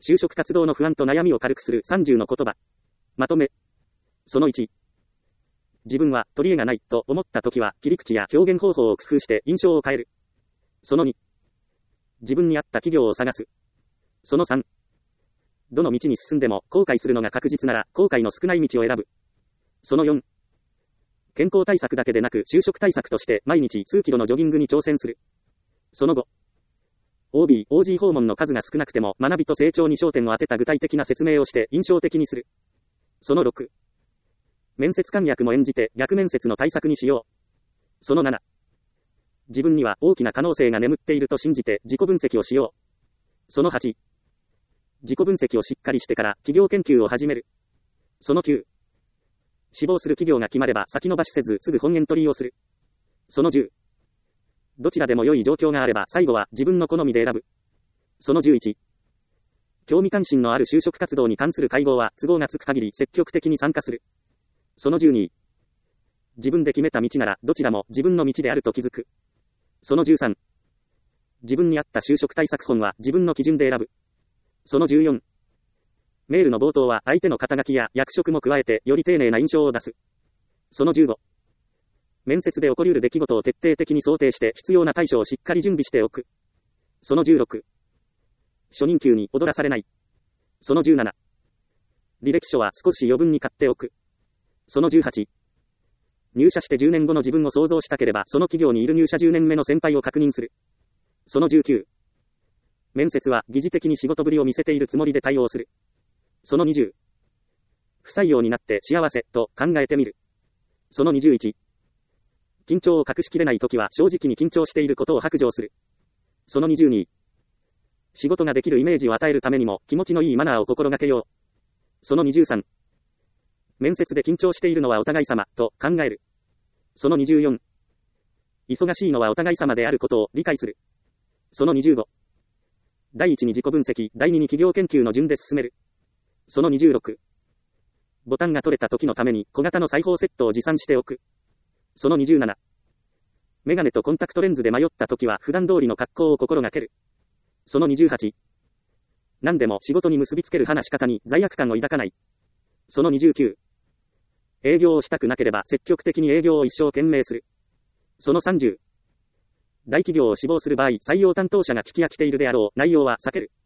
就職活動の不安と悩みを軽くする30の言葉。まとめ。その1。自分は取り柄がないと思ったときは切り口や表現方法を工夫して印象を変える。その2。自分に合った企業を探す。その3。どの道に進んでも後悔するのが確実なら後悔の少ない道を選ぶ。その4。健康対策だけでなく就職対策として毎日数キロのジョギングに挑戦する。その5。OB、OG 訪問の数が少なくても学びと成長に焦点を当てた具体的な説明をして印象的にする。その6。面接官役も演じて逆面接の対策にしよう。その7。自分には大きな可能性が眠っていると信じて自己分析をしよう。その8。自己分析をしっかりしてから企業研究を始める。その9。志望する企業が決まれば先延ばしせずすぐ本エントリーをする。その10。どちらでも良い状況があれば最後は自分の好みで選ぶ。その11。興味関心のある就職活動に関する会合は都合がつく限り積極的に参加する。その12。自分で決めた道ならどちらも自分の道であると気づく。その13。自分に合った就職対策本は自分の基準で選ぶ。その14。メールの冒頭は相手の肩書きや役職も加えてより丁寧な印象を出す。その15。面接で起こり得る出来事を徹底的に想定して必要な対処をしっかり準備しておく。その16。初任給に踊らされない。その17。履歴書は少し余分に買っておく。その18。入社して10年後の自分を想像したければその企業にいる入社10年目の先輩を確認する。その19。面接は疑似的に仕事ぶりを見せているつもりで対応する。その20。不採用になって幸せと考えてみる。その21。緊張を隠しきれないときは正直に緊張していることを白状する。その22。仕事ができるイメージを与えるためにも気持ちのいいマナーを心がけよう。その23。面接で緊張しているのはお互い様と考える。その24。忙しいのはお互い様であることを理解する。その25。第1に自己分析、第2に企業研究の順で進める。その26。ボタンが取れた時のために小型の裁縫セットを持参しておく。その27。メガネとコンタクトレンズで迷った時は普段通りの格好を心がける。その28。何でも仕事に結びつける話し方に罪悪感を抱かない。その29。営業をしたくなければ積極的に営業を一生懸命する。その30。大企業を志望する場合、採用担当者が聞き飽きているであろう内容は避ける。